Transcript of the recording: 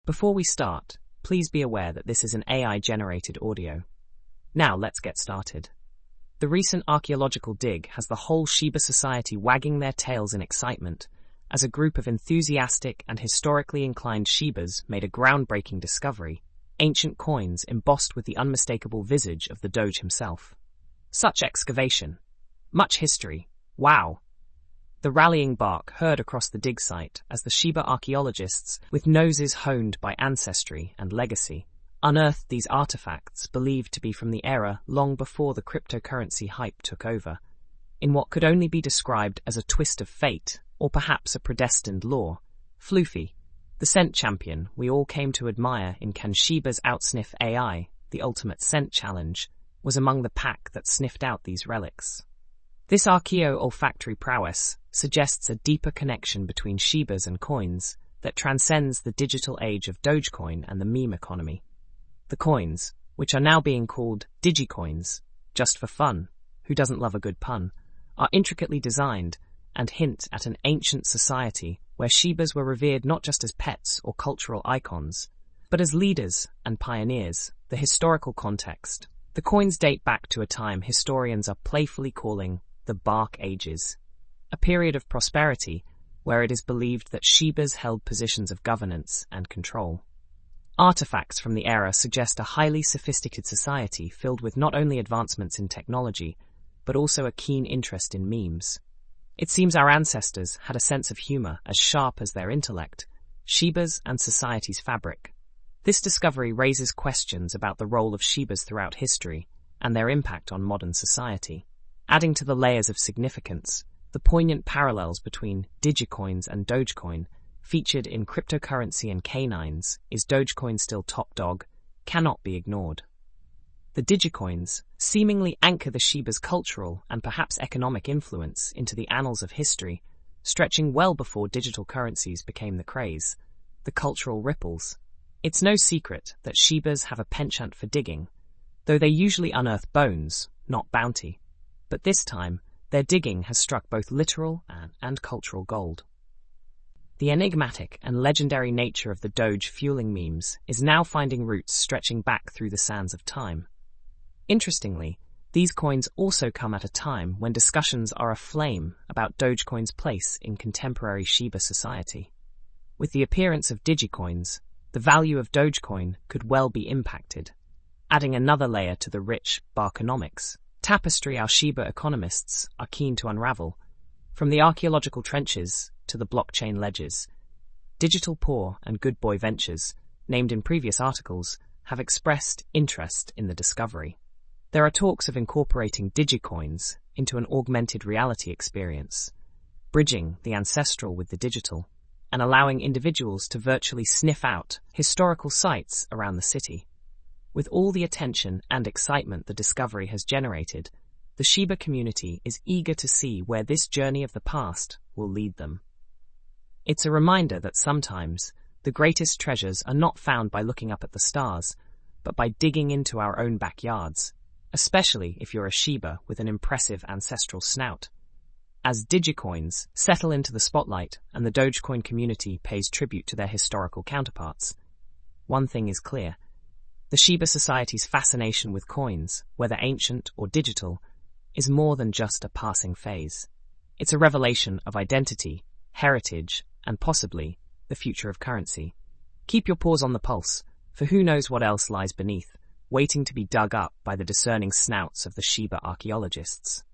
Before we start, please be aware that this is an AI-generated audio. Now let's get started. The recent archaeological dig has the whole Shiba society wagging their tails in excitement as a group of enthusiastic and historically inclined Shibas made a groundbreaking discovery: ancient coins embossed with the unmistakable visage of the Doge himself. Such excavation. Much history. Wow! The rallying bark heard across the dig site as the Shiba archaeologists, with noses honed by ancestry and legacy, unearthed these artifacts believed to be from the era long before the cryptocurrency hype took over, in what could only be described as a twist of fate, or perhaps a predestined law. Floofy, the scent champion we all came to admire in Can Shiba's Outsniff AI, the ultimate scent challenge, was among the pack that sniffed out these relics. This archaeo-olfactory prowess suggests a deeper connection between Shibas and coins that transcends the digital age of Dogecoin and the meme economy. The coins, which are now being called digicoins, just for fun, who doesn't love a good pun, are intricately designed and hint at an ancient society where Shibas were revered not just as pets or cultural icons, but as leaders and pioneers. The historical context. The coins date back to a time historians are playfully calling the Bark Ages, a period of prosperity where it is believed that Shibas held positions of governance and control. Artifacts from the era suggest a highly sophisticated society filled with not only advancements in technology, but also a keen interest in memes. It seems our ancestors had a sense of humor as sharp as their intellect, Shibas and society's fabric. This discovery raises questions about the role of Shibas throughout history and their impact on modern society. Adding to the layers of significance, the poignant parallels between digicoins and Dogecoin, featured in Cryptocurrency and Canines, Is Dogecoin Still Top Dog?, cannot be ignored. The digicoins seemingly anchor the Shiba's cultural and perhaps economic influence into the annals of history, stretching well before digital currencies became the craze. The cultural ripples. It's no secret that Shibas have a penchant for digging, though they usually unearth bones, not bounty. But this time, their digging has struck both literal and cultural gold. The enigmatic and legendary nature of the Doge fueling memes is now finding roots stretching back through the sands of time. Interestingly, these coins also come at a time when discussions are aflame about Dogecoin's place in contemporary Shiba society. With the appearance of digicoins, the value of Dogecoin could well be impacted, adding another layer to the rich barkonomics tapestry our Shiba economists are keen to unravel. From the archaeological trenches to the blockchain ledgers, Digital Poor and Good Boy Ventures, named in previous articles, have expressed interest in the discovery. There are talks of incorporating digicoins into an augmented reality experience, bridging the ancestral with the digital, and allowing individuals to virtually sniff out historical sites around the city. With all the attention and excitement the discovery has generated, the Shiba community is eager to see where this journey of the past will lead them. It's a reminder that sometimes the greatest treasures are not found by looking up at the stars, but by digging into our own backyards, especially if you're a Shiba with an impressive ancestral snout. As digicoins settle into the spotlight and the Dogecoin community pays tribute to their historical counterparts, one thing is clear: the Shiba society's fascination with coins, whether ancient or digital, is more than just a passing phase. It's a revelation of identity, heritage, and possibly the future of currency. Keep your paws on the pulse, for who knows what else lies beneath, waiting to be dug up by the discerning snouts of the Shiba archaeologists.